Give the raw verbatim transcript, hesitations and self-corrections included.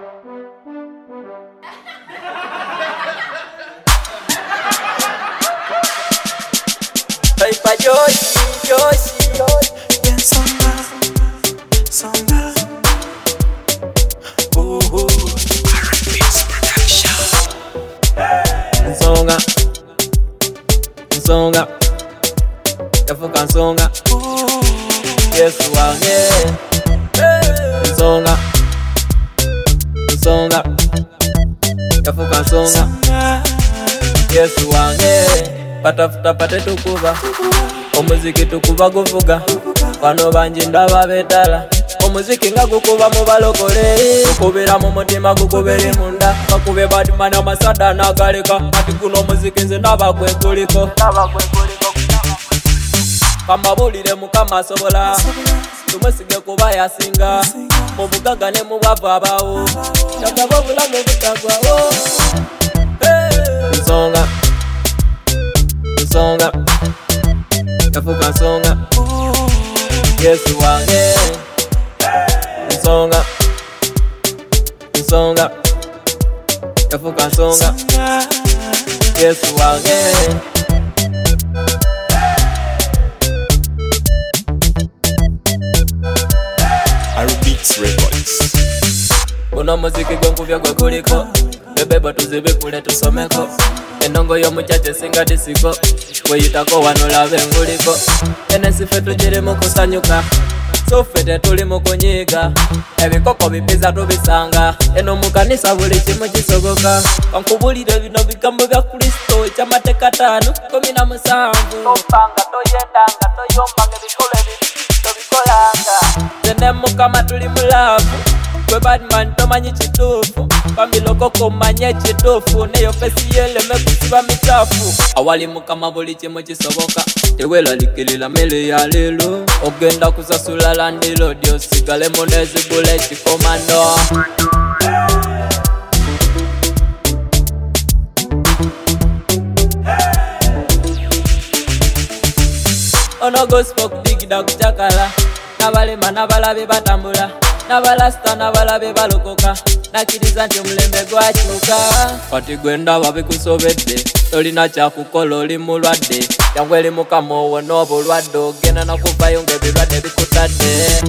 Hey, pa Joyce, Joyce, Yeah, songa, songa. Ooh, ooh. R and B production. Nsonga, Nsonga, yafuka Nsonga, Yesu wange. Nsonga, Nsonga, yafuka Nsonga, Yesu wange. Patafuta pate tukuba, omuziki tukuba guvuga, wano banji ndaba betala. Omuziki nga gukuba mu balokole, gukubira mu mutima gukubira munda, bakube Batman amasada nagaleka, ati guno omuziki nze ndaba gweguliko. Kamabulire Mukama asobola, tumusige kuba yasinga, mu bugaga ne mu bwavu abawo, kyagaba obulamu butagwawo. Nsonga, Nsonga, yafuka Nsonga, Yesu wange. Nsonga, Nsonga, yafuka Nsonga, Yesu wange. Arubeats Records. Guno muziki gwenguvya gwe guliko, bebebo tuzibe kule tusomeko, enongo y'omukyate singa disiko, weyitako wano labe nguliko, ene sife tugiri mu kusanyuka, sofe tetuli mu kunyiiga, ebikoko bipiza tubisanga, eno mu kanisa buli kimu kisoboka, kankubulire bino bigambo bya Kristo, ekyamateeka ttaano kumi na musanvu. Topanga toyendanga toyombanga ebikolo ebibi tobikolanga, nze ne Mukama tuli mulaavu, gwe Batman tomanyi kituufu, bamilokoko manye ekituufu, neyo fesi yeleme kusiba mitafu. Awali Mukama buli kimu kisoboka, teweelalikirira mmere ya leero, ogenda kusasula landlord osigalemu n'ezigula ekikomando. Ono gospel kudigida kucakala, n'abalema n'abalabe batambula, n'abalasita n'abalabe balokoka, nakiriza nti omulembe gwakyuka. Kati gwe ndaba bikusobedde, tolina kyakukola oli mulwadde, jangu eri Mukama owona obulwadde, ogenda nakuvayo ng'ebirwadde bikutadde.